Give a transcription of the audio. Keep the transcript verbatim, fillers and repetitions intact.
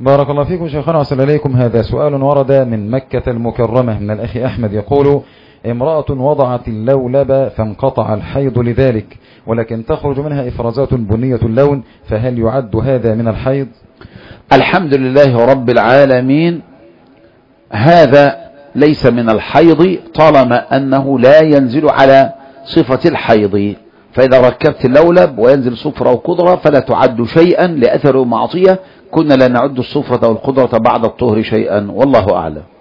بارك الله فيكم شيخنا وصل إليكم. هذا سؤال ورد من مكة المكرمة من الأخ أحمد يقول: امرأة وضعت اللولب فانقطع الحيض لذلك، ولكن تخرج منها إفرازات بنية اللون، فهل يعد هذا من الحيض؟ الحمد لله رب العالمين، هذا ليس من الحيض طالما أنه لا ينزل على صفة الحيض. فإذا ركبت اللولب وينزل صفرة أو قدرة فلا تعد شيئا لأثر معصية. كنا لا نعد الصفرة أو القدرة بعد الطهر شيئا، والله أعلم.